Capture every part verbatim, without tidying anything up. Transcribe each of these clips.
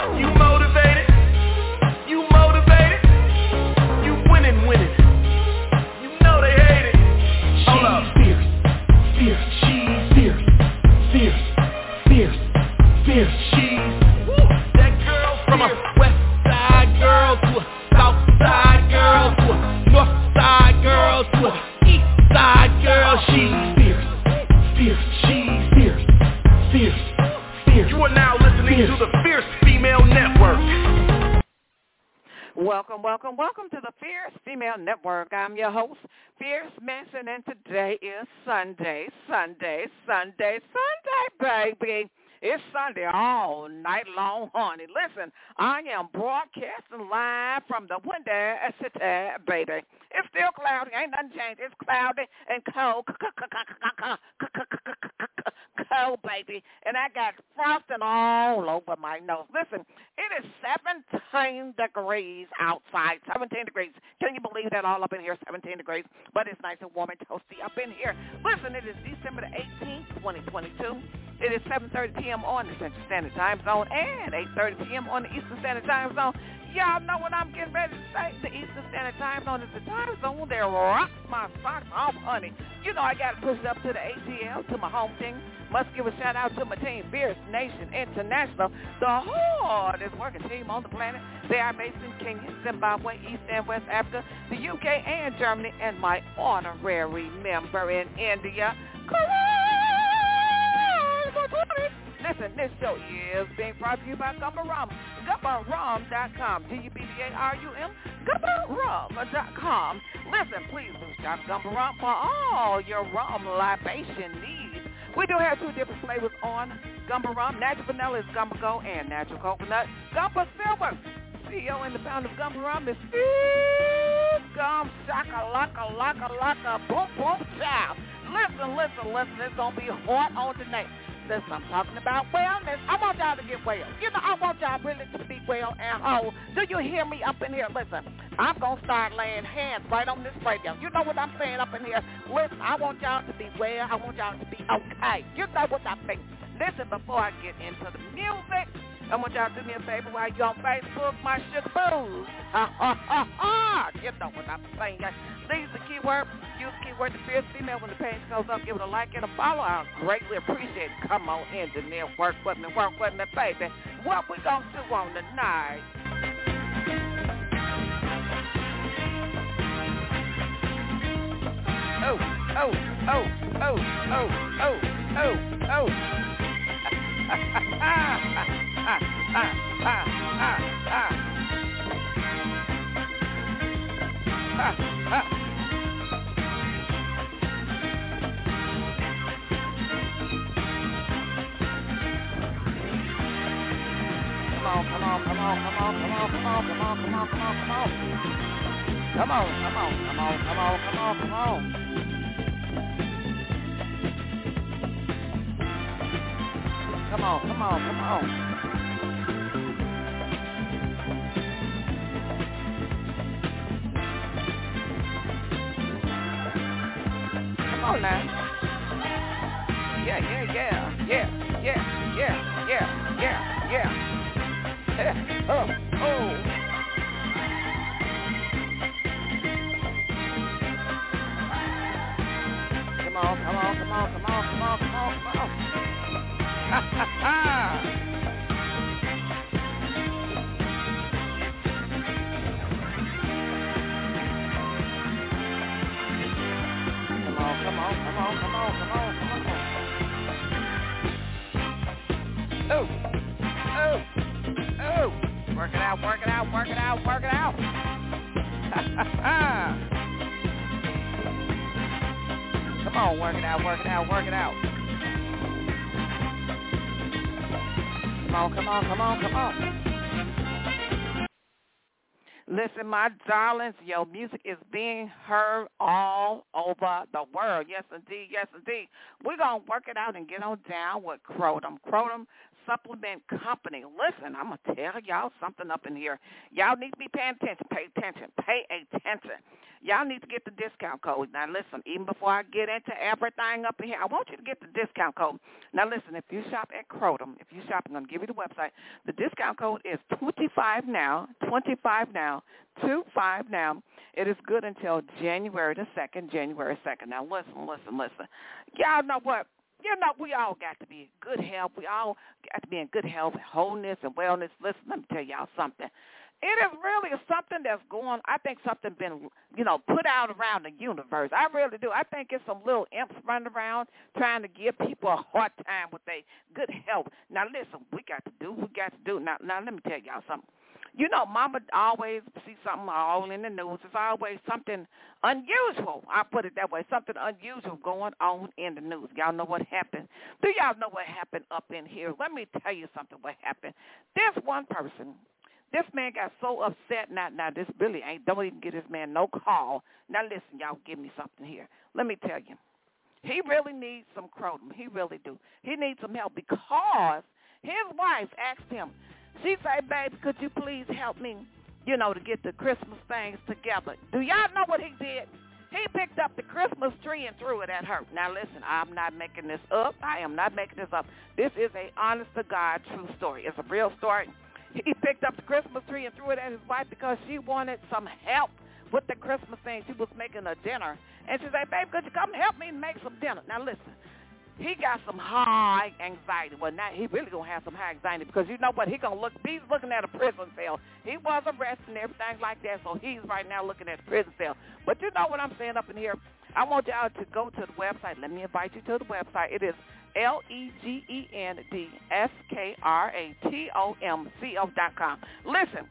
You motivated? You motivated? You winning, winning. You know they hate it. Hold up. Fierce, fierce, she's fierce, fierce, fierce, fierce, she's. Woo, that girl from a west side girl to a south side girl to a north side girl to a east side girl. She's fierce, fierce, she's fierce, fierce, fierce. You are now listening fierce. to the Fierce Female Network. Welcome, welcome, welcome to the Fierce Female Network. I'm your host, Fierce Manson, and today is Sunday, Sunday, Sunday, Sunday, baby. It's Sunday all night long, honey. Listen, I am broadcasting live from the Windy City, baby. It's still cloudy. Ain't nothing changed. It's cloudy and cold, cold, baby. And I got frosting all over my nose. Listen, it is seventeen degrees outside, seventeen degrees. Can you believe that all up in here, seventeen degrees? But it's nice and warm and toasty up in here. Listen, it is December the eighteenth, twenty twenty-two. It is seven thirty p.m. on the Central Standard Time Zone and eight thirty p.m. on the Eastern Standard Time Zone. Y'all know what I'm getting ready to say. The Eastern Standard Time Zone is the time zone that rocks my socks off, honey. You know I got to push it up to the A T L, to my home team. Must give a shout out to my team, Fierce Nation International, the hardest working team on the planet. They are based in Kenya, Zimbabwe, East and West Africa, the U K and Germany, and my honorary member in India. Listen, this show is being brought to you by Gumba Rum, gumba rum dot com, G U B B A R U M, gumba rum dot com. Listen, please do shop Gumba Rum for all your rum libation needs. We do have two different flavors on Gumba Rum. Natural Vanilla is Gumba Gold and Natural Coconut. Gumba Silver, C E O and the founder of Gumba Rum is Steve Gum Shaka Laka Laka Laka Boom Boom Chow. Listen, listen, listen, it's going to be hot on tonight. Listen, I'm talking about wellness. I want y'all to get well. You know, I want y'all really to be well and whole. Do you hear me up in here? Listen, I'm going to start laying hands right on this radio. You know what I'm saying up in here? Listen, I want y'all to be well. I want y'all to be okay. You know what I mean. Listen, before I get into the music, I want y'all to do me a favor while you're on Facebook, my sugar booze. Ha, ha, ha, ha. You know what I'm saying. Leave the keyword. Use the keyword the Fierce Female. When the page goes up, give it a like and a follow. I'll greatly appreciate it. Come on, engineer. Work with me, work with me, baby. What we going to do on the night? Oh, oh, oh, oh, oh, oh, oh, oh. Ha, ha, ha, ha, ha, ha. Ha, ha. Come on, come on, come on, come on, come on, come on, come on, come on, come on, come on. Come on, come on, come on, come on, come on, come on. Come on, come on, come on. Come on now. Yeah, yeah, yeah, yeah, yeah, yeah, yeah, yeah, yeah. Yeah. Oh, oh. Come on, come on, come on, come on, come on, come on, come on. Ha, ha, ha. Come on, come on, come on, come on, come on, come on. Oh, oh, oh. Work it out, work it out, work it out, work it out. Ha, ha, ha. Come on, work it out, work it out, work it out. Come on, come on, come on, come on. Listen, my darlings, your music is being heard all over the world. Yes, indeed. Yes, indeed. We're going to work it out and get on down with Crotum. Crotum Supplement Company. Listen, I'm going to tell y'all something up in here. Y'all need to be paying attention. Pay attention. Pay attention. Y'all need to get the discount code. Now, listen, even before I get into everything up in here, I want you to get the discount code. Now, listen, if you shop at Crotum, if you shop, I'm going to give you the website. The discount code is twenty-five now, twenty-five now, twenty-five now. It is good until January the second, January second. Now, listen, listen, listen. Y'all know what? You know, we all got to be in good health. We all got to be in good health, wholeness, and wellness. Listen, let me tell y'all something. It is really something that's going, I think something been, you know, put out around the universe. I really do. I think it's some little imps running around trying to give people a hard time with their good health. Now, listen, we got to do, we got to do. Now, now let me tell y'all something. You know, Mama always see something all in the news. It's always something unusual. I put it that way, something unusual going on in the news. Y'all know what happened? Do y'all know what happened up in here? Let me tell you something what happened. This one person, this man got so upset. Now, now this Billy ain't, don't even get this man no call. Now, listen, y'all, give me something here. Let me tell you. He really needs some Crotum. He really do. He needs some help because his wife asked him, she said, baby, could you please help me, you know, to get the Christmas things together? Do y'all know what he did? He picked up the Christmas tree and threw it at her. Now, listen, I'm not making this up. I am not making this up. This is a honest-to-God true story. It's a real story. He picked up the Christmas tree and threw it at his wife because she wanted some help with the Christmas thing. She was making a dinner. And she said, baby, could you come help me make some dinner? Now, listen. He got some high anxiety. Well, now he really going to have some high anxiety because you know what? He gonna look, he's looking at a prison cell. He was arrested and everything like that, so he's right now looking at a prison cell. But you know what I'm saying up in here? I want y'all to go to the website. Let me invite you to the website. It is L E G E N D S K R A T O M C O dot com. Listen,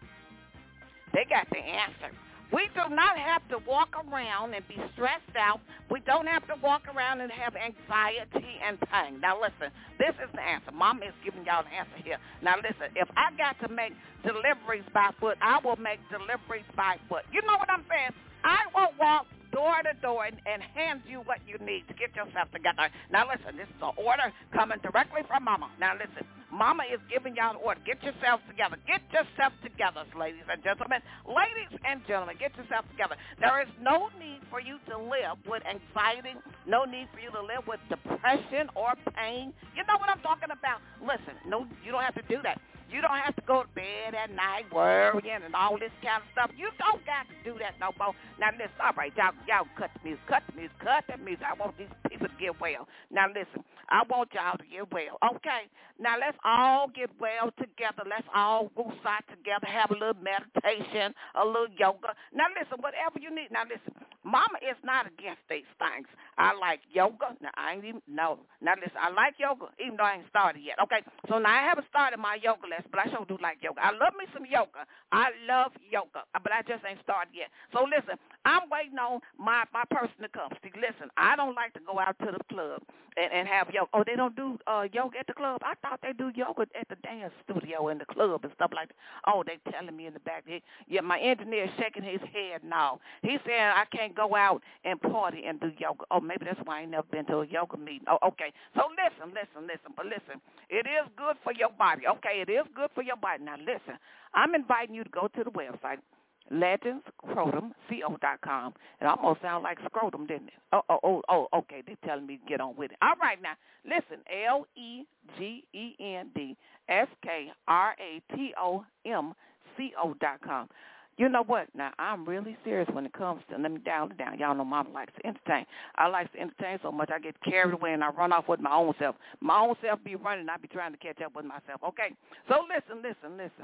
they got the answer. We do not have to walk around and be stressed out. We don't have to walk around and have anxiety and pain. Now, listen, this is the answer. Mama is giving y'all the answer here. Now, listen, if I got to make deliveries by foot, I will make deliveries by foot. You know what I'm saying? I will walk door to door and, and hand you what you need to get yourself together. Now, listen, this is an order coming directly from Mama. Now, listen, Mama is giving y'all an order. Get yourselves together. Get yourself together, ladies and gentlemen. Ladies and gentlemen, get yourself together. There is no need for you to live with anxiety, no need for you to live with depression or pain. You know what I'm talking about? Listen, no, you don't have to do that. You don't have to go to bed at night worrying and all this kind of stuff. You don't got to do that no more. Now, listen, all right, y'all, y'all cut the music, cut the music, cut the music. I want these people to get well. Now, listen, I want y'all to get well, okay? Now, let's all get well together. Let's all go side together, have a little meditation, a little yoga. Now, listen, whatever you need. Now, listen, Mama is not against these things. I like yoga. Now, I ain't even, no. Now, listen, I like yoga, even though I ain't started yet, okay? So, now I haven't started my yoga lesson, but I sure do like yoga. I love me some yoga. I love yoga, but I just ain't started yet. So, listen, I'm waiting on my, my person to come. See, listen, I don't like to go out to the club and, and have yoga. Oh, they don't do uh, yoga at the club? I thought they do yoga at the dance studio in the club and stuff like that. Oh, they telling me in the back. They, yeah, my engineer is shaking his head now. He's saying I can't go out and party and do yoga. Oh, maybe that's why I ain't never been to a yoga meeting. Oh, okay. So listen, listen, listen. But listen, it is good for your body. Okay, it is good for your body. Now, listen, I'm inviting you to go to the website, legends crotum co dot com. It almost sounds like scrotum, didn't it? Oh, oh, oh, oh, okay. They're telling me to get on with it. All right, now, listen, L E G E N D S K R A T O M C O dot com. You know what? Now, I'm really serious when it comes to, let me down it down. Y'all know Mama likes to entertain. I like to entertain so much I get carried away and I run off with my own self. My own self be running, I be trying to catch up with myself. Okay? So listen, listen, listen.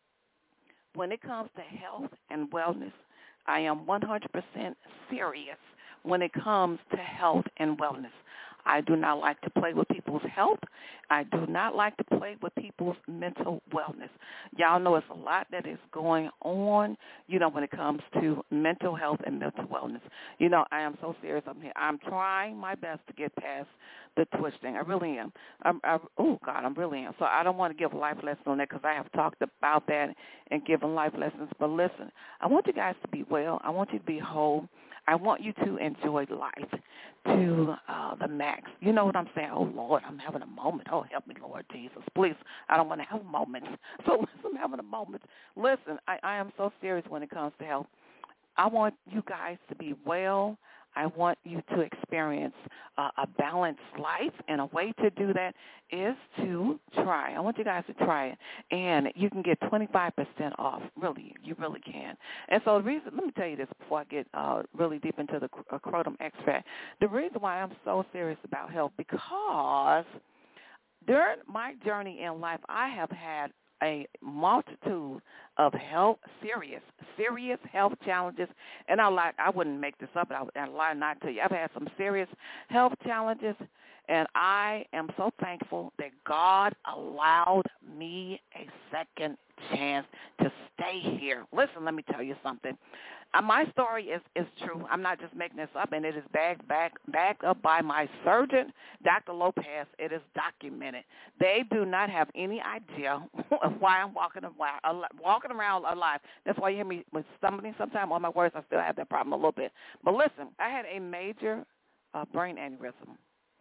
When it comes to health and wellness, I am one hundred percent serious when it comes to health and wellness. I do not like to play with people's health. I do not like to play with people's mental wellness. Y'all know it's a lot that is going on, you know, when it comes to mental health and mental wellness. You know, I am so serious up here. I'm trying my best to get past the twisting. I really am. I'm, I, oh, God, I really am. So I don't want to give a life lesson on that because I have talked about that and given life lessons. But listen, I want you guys to be well. I want you to be whole. I want you to enjoy life to uh, the max. You know what I'm saying? Oh, Lord, I'm having a moment. Oh, Oh, help me, Lord Jesus. Please, I don't want to have a moment. So listen, I'm having a moment. Listen, I, I am so serious when it comes to health. I want you guys to be well. I want you to experience uh, a balanced life, and a way to do that is to try. I want you guys to try it, and you can get twenty-five percent off. Really, you really can. And so the reason, let me tell you this before I get uh, really deep into the uh, Crotum extract. The reason why I'm so serious about health, because during my journey in life, I have had a multitude of health, serious, serious health challenges. And I like, I wouldn't make this up, but I would I'd lie not to you. I've had some serious health challenges, and I am so thankful that God allowed me a second chance to stay here. Listen, let me tell you something. Uh, my story is, is true. I'm not just making this up, and it is backed back, backed up by my surgeon, Doctor Lopez. It is documented. They do not have any idea why I'm walking, walking around alive. That's why you hear me with stumbling sometimes on my words. I still have that problem a little bit. But listen, I had a major uh, brain aneurysm.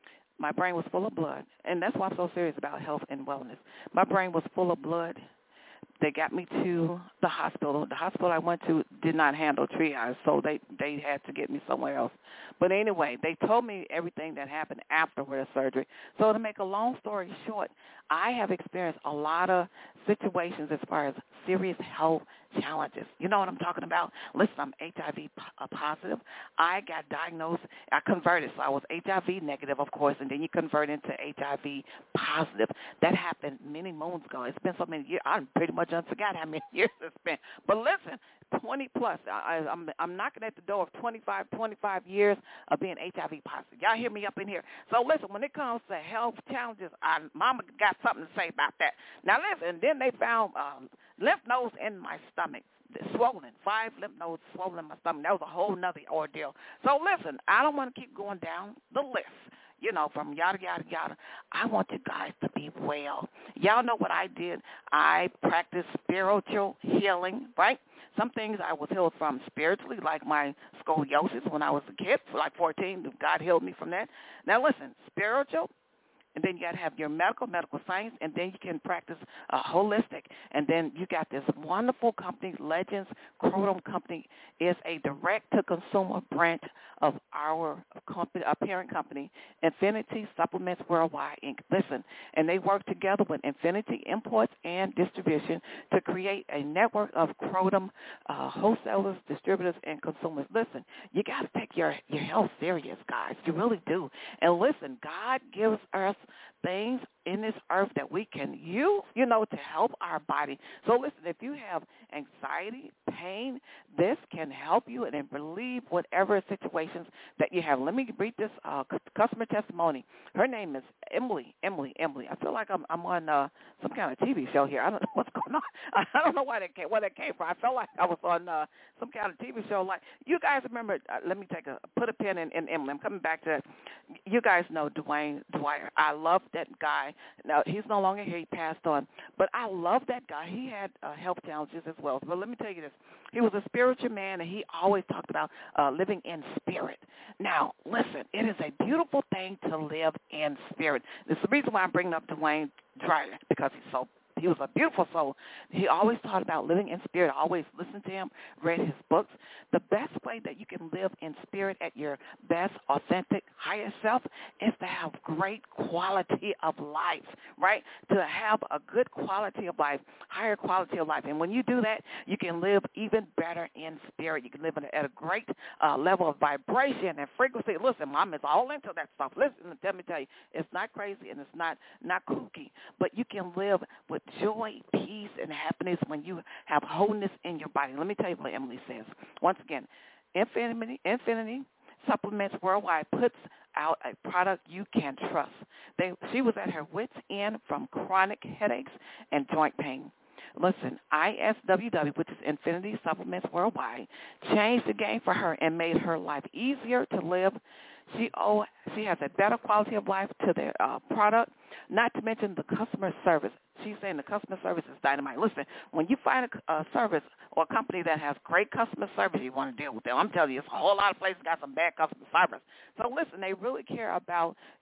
My brain was full of blood, and that's why I'm so serious about health and wellness. My brain was full of blood. They got me to the hospital. The hospital I went to did not handle triage, so they, they had to get me somewhere else. But anyway, they told me everything that happened afterward the surgery. So to make a long story short, I have experienced a lot of situations as far as serious health challenges. You know what I'm talking about? Listen, I'm H I V positive. I got diagnosed. I converted, so I was H I V negative, of course, and then you convert into H I V positive. That happened many moons ago. It's been so many years. I pretty much forgot how many years it's been. But listen, twenty plus. I, I'm, I'm knocking at the door of twenty-five, twenty-five years of being H I V positive. Y'all hear me up in here? So listen, when it comes to health challenges, I, Mama got something to say about that. Now listen, then they found um, lymph nodes in my stomach. Swollen, five lymph nodes swollen in my stomach. That was a whole nother ordeal. So listen, I don't want to keep going down the list, you know, from yada, yada, yada. I want you guys to be well. Y'all know what I did. I practiced spiritual healing, right? Some things I was healed from spiritually, like my scoliosis when I was a kid, like fourteen. God healed me from that. Now listen, spiritual, and then you got to have your medical, medical science, and then you can practice uh, holistic. And then you got this wonderful company, Legends Crotum Company, is a direct-to-consumer branch of our company, our parent company, Infinity Supplements Worldwide, Incorporated. Listen, and they work together with Infinity Imports and Distribution to create a network of Crotum uh, wholesalers, distributors, and consumers. Listen, you got to take your, your health serious, guys. You really do. And listen, God gives us things in this earth that we can use, you know, to help our body. So listen, if you have anxiety, pain, this can help you and relieve whatever situations that you have. Let me read this uh, customer testimony. Her name is Emily, Emily, Emily. I feel like I'm, I'm on uh, some kind of T V show here. I don't know what's going on. I don't know why that came, where that came from. I felt like I was on uh, some kind of T V show. Like, you guys remember, uh, let me take a, put a pin in, in Emily. I'm coming back to it. You guys know Dwayne Dwyer. I love that guy. Now, he's no longer here. He passed on. But I love that guy. He had uh, health challenges as well. But let me tell you this. He was a spiritual man, and he always talked about uh, living in spirit. Now, listen, it is a beautiful thing to live in spirit. It's the reason why I'm bringing up Dwayne Dwyer, because he's so He was a beautiful soul. He always taught about living in spirit. I always listened to him, read his books. The best way that you can live in spirit at your best, authentic, higher self is to have great quality of life, right? To have a good quality of life, higher quality of life. And when you do that, you can live even better in spirit. You can live at a great uh, level of vibration and frequency. Listen, Mom is all into that stuff. Listen, let me tell you, it's not crazy and it's not, not kooky, but you can live with joy, peace, and happiness when you have wholeness in your body. Let me tell you what Emily says. Once again, Infinity, Infinity Supplements Worldwide puts out a product you can trust. They, she was at her wit's end from chronic headaches and joint pain. Listen, I S W W, which is Infinity Supplements Worldwide, changed the game for her and made her life easier to live. She oh, she has a better quality of life to their uh, product, not to mention the customer service. She's saying the customer service is dynamite. Listen, when you find a, a service or a company that has great customer service, you want to deal with them. I'm telling you, it's a whole lot of places got some bad customer service. So listen, they really care about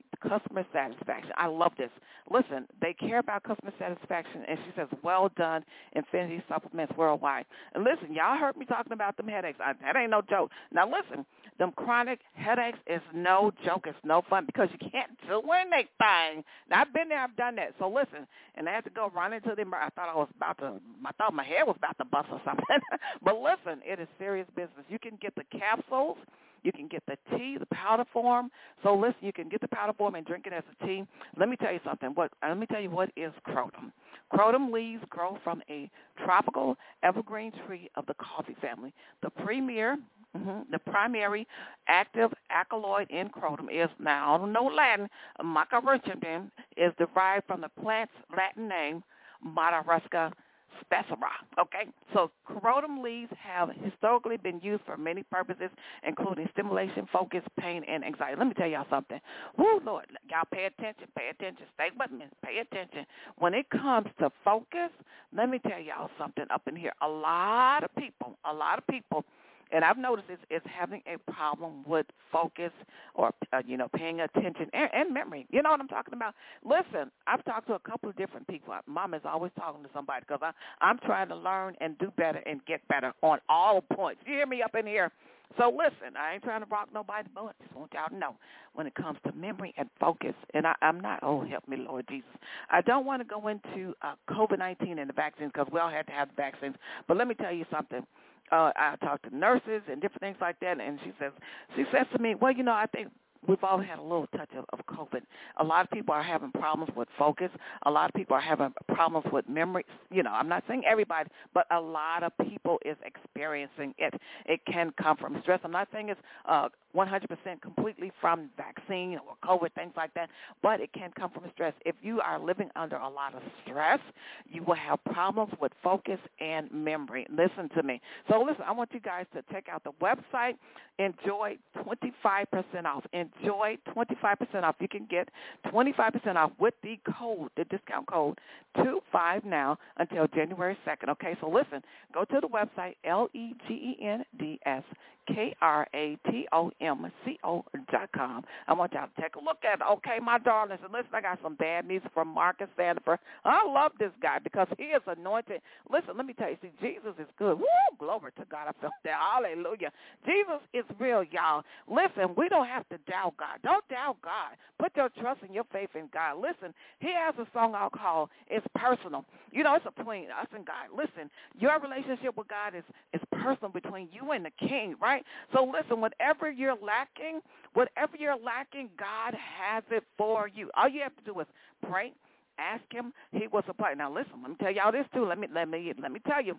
customer satisfaction. I love this. Listen, they care about customer satisfaction, and she says, well done, Infinity Supplements Worldwide. And listen, y'all heard me talking about them headaches. I, that ain't no joke. Now, listen, them chronic headaches is no joke. It's no fun because you can't do anything. Now, I've been there. I've done that. So, listen, and I had to go run into them. I thought I was about to, I thought my head was about to bust or something. But listen, it is serious business. You can get the capsules. You can get the tea, the powder form. So listen, you can get the powder form and drink it as a tea. Let me tell you something. What? Let me tell you what is Croton. Croton leaves grow from a tropical evergreen tree of the coffee family. The premier, mm-hmm, the primary active alkaloid in Croton is, now I don't know Latin, macaronicum, is derived from the plant's Latin name, Madarusca specera. Okay, so Croton leaves have historically been used for many purposes, including stimulation, focus, pain, and anxiety. Let me tell y'all something. Woo, Lord, y'all pay attention, pay attention, stay with me, pay attention. When it comes to focus, let me tell y'all something up in here. A lot of people, a lot of people, and I've noticed is, is having a problem with focus or, uh, you know, paying attention and, and memory. You know what I'm talking about? Listen, I've talked to a couple of different people. Mom is always talking to somebody because I'm trying to learn and do better and get better on all points. You hear me up in here? So listen, I ain't trying to rock nobody's boat. I just want y'all to know when it comes to memory and focus, and I, I'm not, oh, help me, Lord Jesus. I don't want to go into uh, COVID nineteen and the vaccines because we all had to have the vaccines. But let me tell you something. Uh, I talked to nurses and different things like that, and she says, she says to me, well, you know, I think we've all had a little touch of, of COVID. A lot of people are having problems with focus. A lot of people are having problems with memory. You know, I'm not saying everybody, but a lot of people is experiencing it. It can come from stress. I'm not saying it's uh, one hundred percent completely from vaccine or COVID, things like that, but it can come from stress. If you are living under a lot of stress, you will have problems with focus and memory. Listen to me. So listen, I want you guys to check out the website. Enjoy twenty-five percent off. Enjoy twenty-five percent off. You can get twenty-five percent off with the code, the discount code, two five now until January second. Okay, so listen, go to the website, L E G E N D S K R A T O M C O dot com. I want y'all to take a look at it. Okay, my darlings, and listen, I got some bad news from Marcus Sandifer. I love this guy because he is anointed. Listen, let me tell you, see, Jesus is good. Woo, glory to God. I felt that. Hallelujah. Jesus is real, y'all. Listen, we don't have to doubt God. Don't doubt God. Put your trust and your faith in God. Listen, he has a song I'll call It's Personal. You know, it's between us and God. Listen, your relationship with God is, is personal between you and the King, right? So listen, whatever you're lacking, whatever you're lacking, God has it for you. All you have to do is pray, ask him, he will supply. Now listen, let me tell y'all this too. Let me let me let me tell you.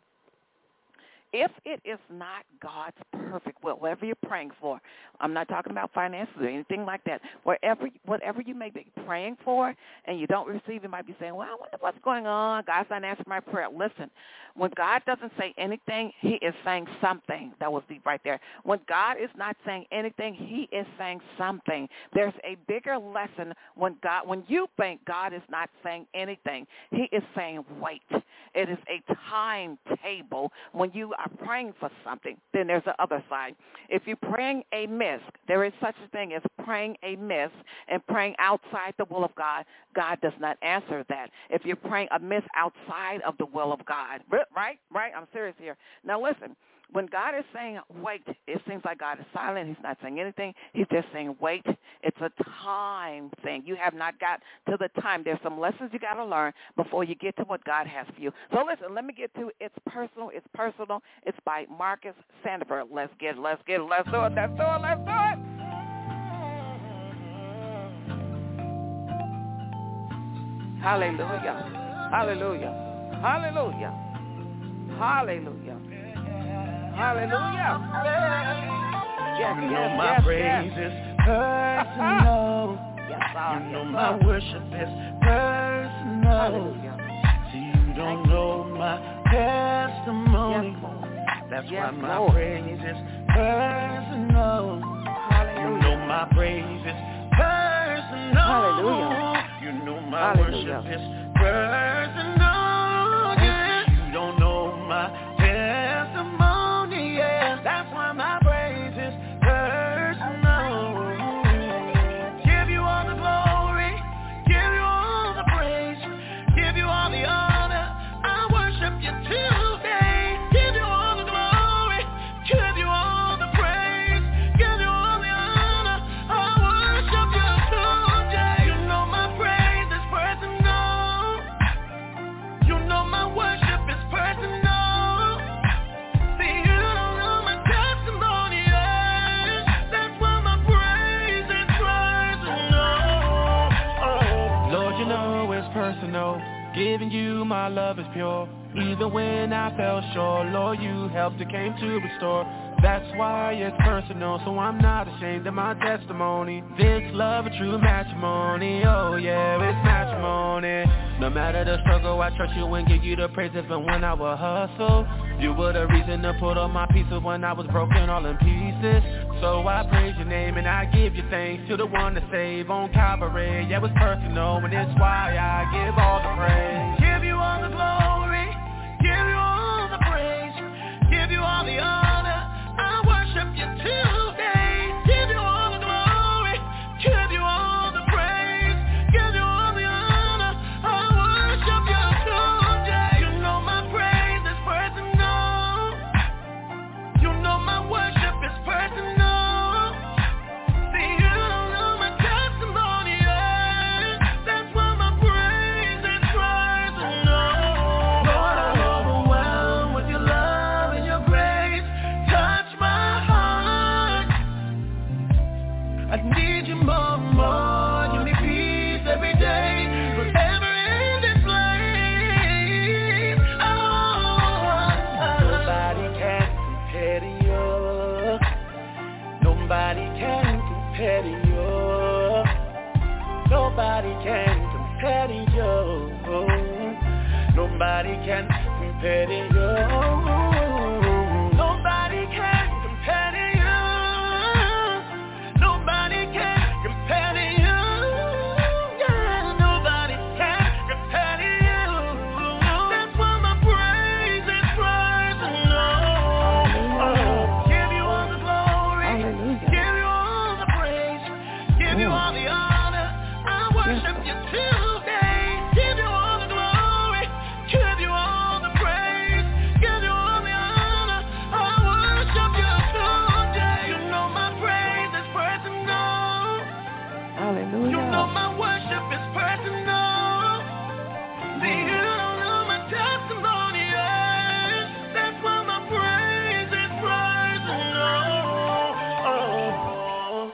If it is not God's perfect will, whatever you're praying for, I'm not talking about finances or anything like that, wherever, whatever you may be praying for and you don't receive, you might be saying, well, I wonder what's going on. God's not answering my prayer. Listen, when God doesn't say anything, he is saying something. That was deep right there. When God is not saying anything, he is saying something. There's a bigger lesson when God, when you think God is not saying anything, he is saying wait. It is a timetable when you are praying for something. Then there's the other side. If you're praying amiss, there is such a thing as praying amiss and praying outside the will of God. God does not answer that. If you're praying amiss outside of the will of God, right? Right? I'm serious here. Now listen. When God is saying wait, it seems like God is silent. He's not saying anything. He's just saying wait. It's a time thing. You have not got to the time. There's some lessons you got to learn before you get to what God has for you. So listen, let me get to It's Personal. It's Personal. It's by Marcus Sandifer. Let's get it. Let's get it. Let's do it. Let's do it. Let's do it. Hallelujah. Hallelujah. Hallelujah. Hallelujah. Hallelujah. Yes, you know yes, my yes, praise yes. is personal. Yes, sir. You know yes, my sir. worship is personal. Hallelujah. See, you don't know my testimony. Yes, That's yes, why my Lord. praise is personal. Hallelujah. You know my praise is personal. Hallelujah. You know my Hallelujah. worship is personal. Yeah. You don't know my testimony. Yeah. That's why my praise is personal. Give you all the glory. love is pure. Even when I fell short, Lord, you helped and came to restore. That's why it's personal, so I'm not ashamed of my testimony. This love a true matrimony, oh yeah, it's matrimony. No matter the struggle, I trust you and give you the praise even when I would hustle. You were the reason to put on my pieces when I was broken all in pieces. So I praise your name and I give you thanks to the one to save on Calvary. Yeah, it's personal and it's why I give all the praise. Give you all the glory, give you all the praise, give you all the honor. I worship you today. Give you all the glory, give you all the praise, give you all the honor. I worship you today. You know my praise is personal. You know my worship is personal. See, you don't know my testimony, yeah. That's why my praise is personal. Lord, I'm overwhelmed with your love and your grace. Touch my heart. I need you more and more. Give me peace every day. Forever in this place. Oh, nobody can compare to you. Nobody can compare to you. Nobody can compare to you. Nobody can compare to you. Nobody can compare to you. Nobody can compare to you. Yeah, nobody can compare to you. That's why my praise is personal. Oh, give you all the glory, give you all the praise, give you all the honor. I worship you today. Give you all the glory, give you all the praise, give you all the honor. I worship you today. You know my praise is personal. Hallelujah. You know my worship is personal. See, you don't know my testimony, yeah. That's why my praise is personal.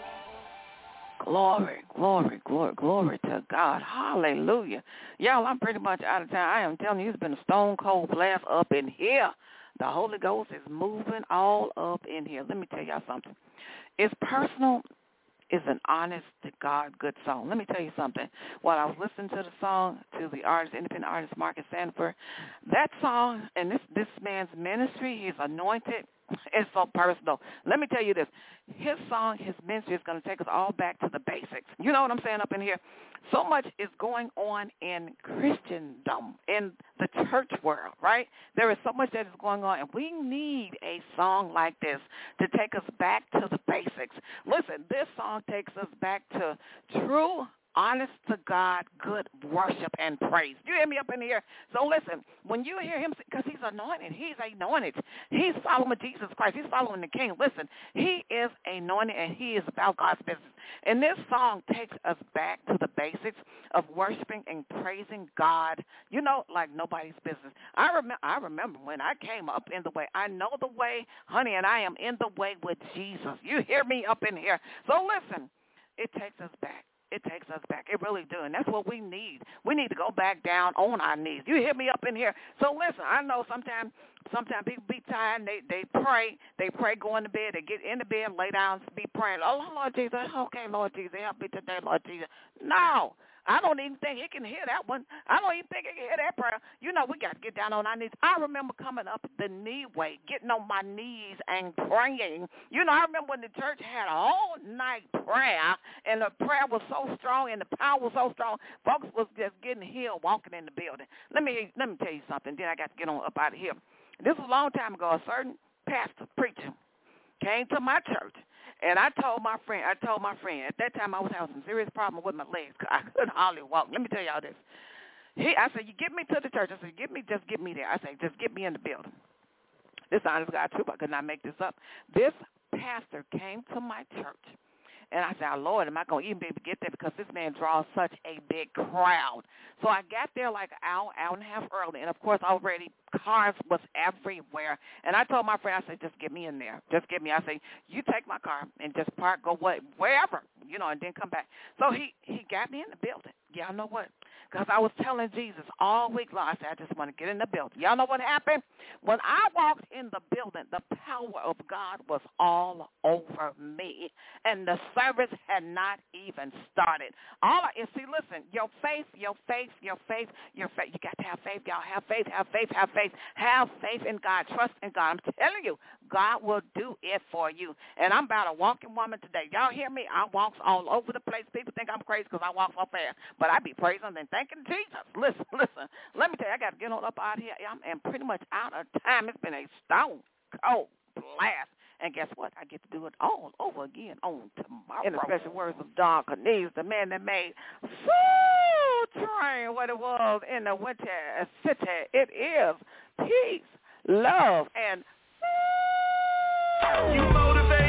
Glory, glory, glory, glory to God. Hallelujah. Y'all, I'm pretty much out of time. I am telling you, it's been a stone cold blast up in here. The Holy Ghost is moving all up in here. Let me tell y'all something. It's personal. It's an honest to God good song. Let me tell you something. While I was listening to the song, to the artist, independent artist Marcus Sanford, that song and this, this man's ministry, he's anointed. It's so personal. Let me tell you this. His song, his ministry is going to take us all back to the basics. You know what I'm saying up in here? So much is going on in Christendom, in the church world, right? There is so much that is going on, and we need a song like this to take us back to the basics. Listen, this song takes us back to true, honest to God, good worship and praise. You hear me up in here? So listen, when you hear him, because he's anointed, he's anointed. He's following Jesus Christ. He's following the King. Listen, he is anointed, and he is about God's business. And this song takes us back to the basics of worshiping and praising God, you know, like nobody's business. I, rem- I remember when I came up in the way. I know the way, honey, and I am in the way with Jesus. You hear me up in here? So listen, it takes us back. It takes us back. It really does. And that's what we need. We need to go back down on our knees. You hear me up in here? So listen, I know sometimes sometimes people be tired and they, they pray. They pray going to bed. They get in the bed, lay down, be praying. Oh, Lord Jesus. Okay, Lord Jesus. Help me today, Lord Jesus. No. I don't even think he can hear that one. I don't even think he can hear that prayer. You know, we got to get down on our knees. I remember coming up the knee way, getting on my knees and praying. You know, I remember when the church had all night prayer, and the prayer was so strong and the power was so strong, folks was just getting healed walking in the building. Let me let me tell you something. Then I got to get on up out of here. This was a long time ago. A certain pastor, preacher, came to my church. And I told my friend, I told my friend, at that time I was having some serious problem with my legs. I couldn't hardly walk. Let me tell y'all this. He, I said, you get me to the church. I said, get me, just get me there. I said, just get me in the building. This honest God truth, I could not make this up. This pastor came to my church. And I said, oh, Lord, am I going to even be able to get there because this man draws such a big crowd. So I got there like an hour, hour and a half early. And, of course, already cars was everywhere. And I told my friend, I said, just get me in there. Just get me. I said, you take my car and just park, go what, wherever, you know, and then come back. So he, he got me in the building. y'all know what? Because I was telling Jesus all week long, I said, I just want to get in the building. Y'all know what happened? When I walked in the building, the power of God was all over me, and the service had not even started. All I, and see, listen, your faith, your faith, your faith, your faith. You got to have faith, y'all. Have faith, have faith, have faith. Have faith in God. Trust in God. I'm telling you, God will do it for you. And I'm about a walking woman today. Y'all hear me? I walk all over the place. People think I'm crazy because I walk so fast, but I be praising and thanking Jesus. Listen, listen. Let me tell you, I got to get on up out of here. I'm, I'm pretty much out of time. It's been a stone cold blast. And guess what? I get to do it all over again on tomorrow. In the special words of Don Cornelius, the man that made Soul Train what it was in the winter city. It is peace, love, and you motivate